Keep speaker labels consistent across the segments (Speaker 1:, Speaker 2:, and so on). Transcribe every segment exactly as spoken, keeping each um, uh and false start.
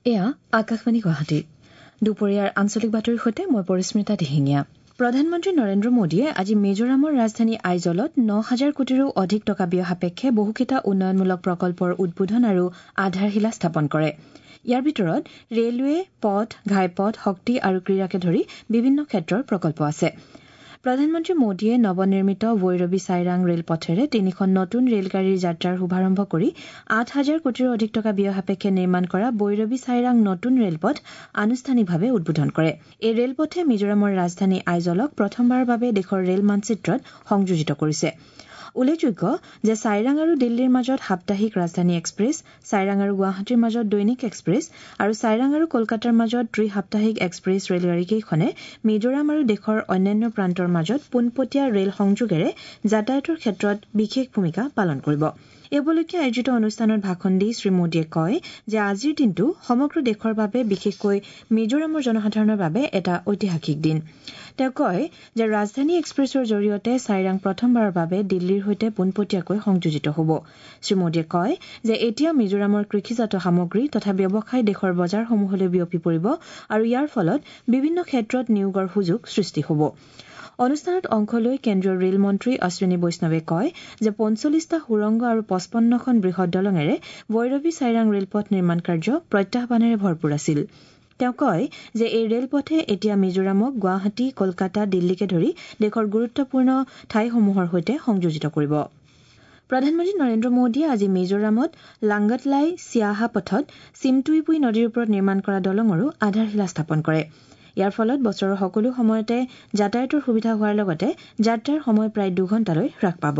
Speaker 1: এয়া আকাশবাণী গুৱাহাটী দুপৰীয়াৰ আঞ্চলিক বাতৰিৰ সৈতে মই পৰিস্মিতা দিহিঙীয়া। প্ৰধানমন্ত্ৰী নৰেন্দ্ৰ মোদীয়ে আজি মিজোৰামৰ ৰাজধানী আইজলত ন হাজাৰ কোটিৰো অধিক টকা ব্যয় সাপেক্ষে বহুকেইটা উন্নয়নমূলক প্ৰকল্পৰ উদ্বোধন আৰু আধাৰশিলা স্থাপন কৰে। ইয়াৰ ভিতৰত ৰেলৱে, পথ, ঘাইপথ, শক্তি আৰু ক্ৰীড়াকে ধৰি বিভিন্ন ক্ষেত্ৰৰ প্ৰকল্প আছে। প্ৰধানমন্ত্ৰী মোদীয়ে নৱনিৰ্মিত ভৈৰৱী চাইৰাং ৰেলপথেৰে তিনিখন নতুন ৰেলগাড়ীৰ যাত্ৰাৰ শুভাৰম্ভ কৰি আঠ হাজাৰ কোটিৰো অধিক টকা ব্যয় সাপেক্ষে নিৰ্মাণ কৰা ভৈৰৱী চাইৰাং নতুন ৰেলপথ আনুষ্ঠানিকভাৱে উদ্বোধন কৰে। এই ৰেলপথে মিজোৰামৰ ৰাজধানী আইজলক প্ৰথমবাৰৰ বাবে দেশৰ ৰেল মানচিত্ৰত সংযোজিত কৰিছে। উল্লেখযোগ্য যে চাইৰাং আৰু দিল্লীৰ মাজত সাপ্তাহিক ৰাজধানী এক্সপ্ৰেছ, চাইৰাং আৰু গুৱাহাটীৰ মাজত দৈনিক এক্সপ্ৰেছ আৰু চাইৰাং আৰু কলকাতাৰ মাজত ত্ৰি সাপ্তাহিক এক্সপ্ৰেছ ৰেলগাড়ীকেইখনে মিজোৰাম আৰু দেশৰ অন্যান্য প্ৰান্তৰ মাজত পোনপটীয়া ৰেল সংযোগেৰে যাতায়াতৰ ক্ষেত্ৰত বিশেষ ভূমিকা পালন কৰিব। এই উপলক্ষে আয়োজিত অনুষ্ঠানত ভাষণ দি শ্ৰীমোদীয়ে কয় যে আজিৰ দিনটো সমগ্ৰ দেশৰ বাবে, বিশেষকৈ মিজোৰামৰ জনসাধাৰণৰ বাবে এটা ঐতিহাসিক দিন। তেওঁ কয় যে ৰাজধানী এক্সপ্ৰেছৰ জৰিয়তে চাইৰাং প্ৰথমবাৰৰ বাবে দিল্লীৰ সৈতে পোনপটীয়াকৈ সংযোজিত হ'ব। শ্ৰীমোদীয়ে কয় যে এতিয়া মিজোৰামৰ কৃষিজাত সামগ্ৰী তথা ব্যৱসায় দেশৰ বজাৰসমূহলৈ বিয়পি পৰিব আৰু ইয়াৰ ফলত বিভিন্ন ক্ষেত্ৰত নিয়োগৰ সুযোগ সৃষ্টি হ'ব। অনুষ্ঠানত অংশ লৈ কেন্দ্ৰীয় ৰেল মন্ত্ৰী অশ্বিনী বৈষ্ণৱে কয় যে পঞ্চল্লিছটা সুৰংগ আৰু পঁচপন্নখন বৃহৎ দলঙেৰে ভৈৰৱী চাইৰাং ৰেলপথ নিৰ্মাণ কাৰ্য প্ৰত্যাহ্বানেৰে ভৰপূৰ আছিল। তেওঁ কয় যে এই ৰেলপথে এতিয়া মিজোৰামক গুৱাহাটী, কলকাতা, দিল্লীকে ধৰি দেশৰ গুৰুত্বপূৰ্ণ ঠাইসমূহৰ সৈতে সংযোজিত কৰিব। প্ৰধানমন্ত্ৰী নৰেন্দ্ৰ মোদীয়ে আজি মিজোৰামত লাংগটলাই চিয়াহা পথত চিমটুইপুই নদীৰ ওপৰত নিৰ্মাণ কৰা দলঙৰো আধাৰশিলা স্থাপন কৰে। ইয়াৰ ফলত বছৰৰ সকলো সময়তে যাতায়াতৰ সুবিধা হোৱাৰ লগতে যাত্ৰাৰ সময় প্ৰায় দুঘণ্টালৈ হ্ৰাস পাব।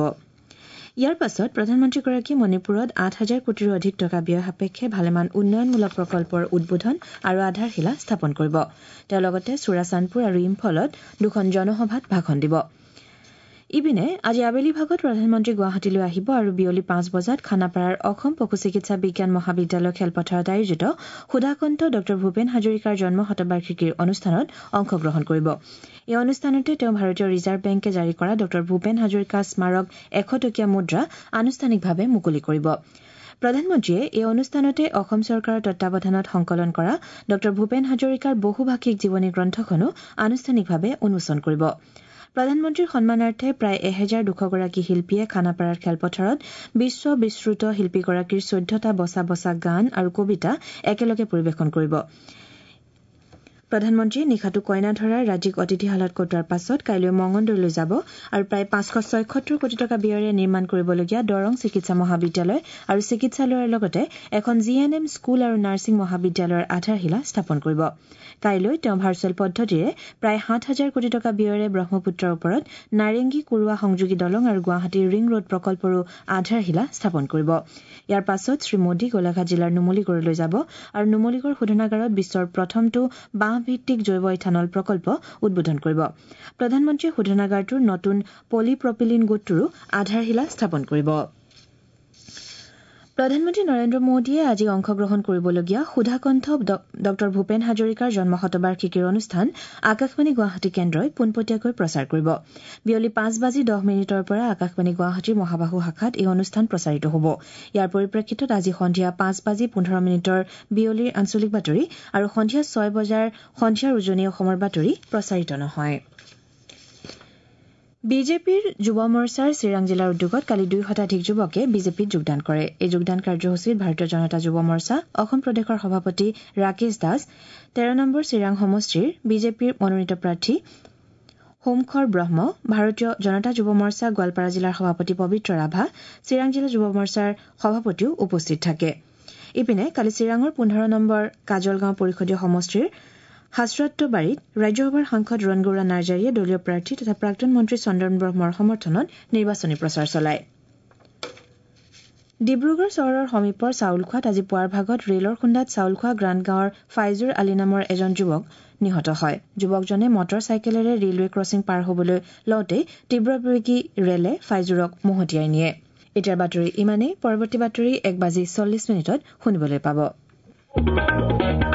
Speaker 1: ইয়াৰ পাছত প্ৰধানমন্ত্ৰীগৰাকী মণিপুৰত আঠ হাজাৰ কোটিৰো অধিক টকা ব্যয় সাপেক্ষে ভালেমান উন্নয়নমূলক প্ৰকল্পৰ উদ্বোধন আৰু আধাৰশিলা স্থাপন কৰিব। তেওঁ লগতে চুৰাচান্দপুৰ আৰু ইম্ফলত দুখন জনসভাত ভাষণ দিব। ইপিনে আজি আবেলি ভাগত প্ৰধানমন্ত্ৰী গুৱাহাটীলৈ আহিব আৰু বিয়লি পাঁচ বজাত খানাপাৰাৰ অসম পশু চিকিৎসা বিজ্ঞান মহাবিদ্যালয় খেলপথাৰত আয়োজিত সুধাকন্ত ড ভূপেন হাজৰিকাৰ জন্ম শতবাৰ্ষিকীৰ অনুষ্ঠানত অংশগ্ৰহণ কৰিব। এই অনুষ্ঠানতে তেওঁ ভাৰতীয় ৰিজাৰ্ভ বেংকে জাৰি কৰা ড ভূপেন হাজৰিকা স্মাৰক এশটকীয়া মুদ্ৰা আনুষ্ঠানিকভাৱে মুকলি কৰিব। প্ৰধানমন্ত্ৰীয়ে এই অনুষ্ঠানতে অসম চৰকাৰৰ তত্বাৱধানত সংকলন কৰা ড ভূপেন হাজৰিকাৰ বহুভাষিক জীৱনী গ্ৰন্থখনো আনুষ্ঠানিকভাৱে উন্মোচন কৰিব। প্ৰধানমন্ত্ৰীৰ সন্মানাৰ্থে প্ৰায় এহেজাৰ দুশগৰাকী শিল্পীয়ে খানাপাৰাৰ খেলপথাৰত বিশ্ব বিশ্ৰুত শিল্পীগৰাকীৰ চৈধ্যটা বচা বচা গান আৰু কবিতা একেলগে পৰিৱেশন কৰিব। প্ৰধানমন্ত্ৰীয়ে নিশাটো কইনাধৰাৰ ৰাজ্যিক অতিথিশালত কটোৱাৰ পাছত কাইলৈ মঙনদৈলৈ যাব আৰু প্ৰায় পাঁচশ ছয়সত্তৰ কোটি টকা ব্যয়েৰে নিৰ্মাণ কৰিবলগীয়া দৰং চিকিৎসা মহাবিদ্যালয় আৰু চিকিৎসালয়ৰ লগতে এখন জি এন এম স্কুল আৰু নাৰ্ছিং মহাবিদ্যালয়ৰ আধাৰশিলা স্থাপন কৰিব। কাইলৈ তেওঁ ভাৰ্চুৱেল পদ্ধতিৰে প্ৰায় সাত হাজাৰ কোটি টকা ব্যয়েৰে ব্ৰহ্মপুত্ৰৰ ওপৰত নাৰেংগী কুৰুৱা সংযোগী দলং আৰু গুৱাহাটীৰ ৰিং ৰোড প্ৰকল্পৰো আধাৰশিলা স্থাপন কৰিব। ইয়াৰ পাছত শ্ৰীমোদী গোলাঘাট জিলাৰ নুমলীগড়লৈ যাব আৰু নুমলীগড় শোধনাগাৰত বিশ্বৰ প্ৰথমটো বাঁহভিত্তিক জৈৱ ইথানল প্ৰকল্প উদ্বোধন কৰিব। প্ৰধানমন্ত্ৰীয়ে শোধনাগাৰটোৰ নতুন পলিপ্ৰপিলিন গোটটোৰো আধাৰশিলা স্থাপন কৰিব। প্ৰধানমন্ত্ৰী নৰেন্দ্ৰ মোদীয়ে আজি অংশগ্ৰহণ কৰিবলগীয়া সুধাকণ্ঠ ড ভূপেন হাজৰিকাৰ জন্ম শতবাৰ্ষিকীৰ অনুষ্ঠান আকাশবাণী গুৱাহাটী কেন্দ্ৰই পোনপটীয়াকৈ প্ৰচাৰ কৰিব। বিয়লি পাঁচ বাজি দহ মিনিটৰ পৰা আকাশবাণী গুৱাহাটীৰ মহাবাহু শাখাত এই অনুষ্ঠান প্ৰচাৰিত হ'ব। ইয়াৰ পৰিপ্ৰেক্ষিতত আজি সন্ধিয়া পাঁচ বাজি পোন্ধৰ মিনিটৰ বিয়লিৰ আঞ্চলিক বাতৰি আৰু সন্ধিয়া ছয় বজাৰ সন্ধিয়াৰ উজনি অসমৰ বাতৰি প্ৰচাৰিত নহয়। বিজেপিৰ যুৱ মৰ্চাৰ চিৰাং জিলাৰ উদ্যোগত কালি দুই শতাধিক যুৱকে বিজেপিত যোগদান কৰে। এই যোগদান কাৰ্যসূচীত ভাৰতীয় জনতা যুৱ মৰ্চা অসম প্ৰদেশৰ সভাপতি ৰাকেশ দাস, তেৰ নম্বৰ চিৰাং সমষ্টিৰ বিজেপিৰ মনোনীত প্ৰাৰ্থী হোমখৰ ব্ৰহ্ম, ভাৰতীয় জনতা যুৱ মৰ্চা গোৱালপাৰা জিলাৰ সভাপতি পবিত্ৰ ৰাভা, চিৰাং জিলা যুৱ মৰ্চাৰ সভাপতিও উপস্থিত থাকে। ইপিনে কালি চিৰাঙৰ পোন্ধৰ নম্বৰ কাজলগাঁও পৰিষদীয় সমষ্টিৰ হাছৰত্তবাৰীত ৰাজ্যসভাৰ সাংসদ ৰণগৌৰা নাৰ্জাৰীয়ে দলীয় প্ৰাৰ্থী তথা প্ৰাক্তন মন্ত্ৰী চন্দন ব্ৰহ্মৰ সমৰ্থনত নিৰ্বাচনী প্ৰচাৰ চলায়। ডিব্ৰুগড় চহৰৰ সমীপৰ চাউলখোৱাত আজি পুৱাৰ ভাগত ৰেলৰ খুন্দাত চাউলখোৱা গ্ৰাণ্ড গাঁৱৰ ফাইজুৰ আলী নামৰ এজন যুৱক নিহত হয়। যুৱকজনে মটৰ চাইকেলেৰে ৰেলৱে ক্ৰছিং পাৰ হবলৈ লওঁতেই তীব্ৰবেগী ৰেলে ফাইজুৰক মহতিয়াই নিয়ে। এতিয়াৰ বাতৰি ইমানেই। পৰৱৰ্তী বাতৰি এক বাজি চল্লিছ মিনিটত শুনিবলৈ পাব।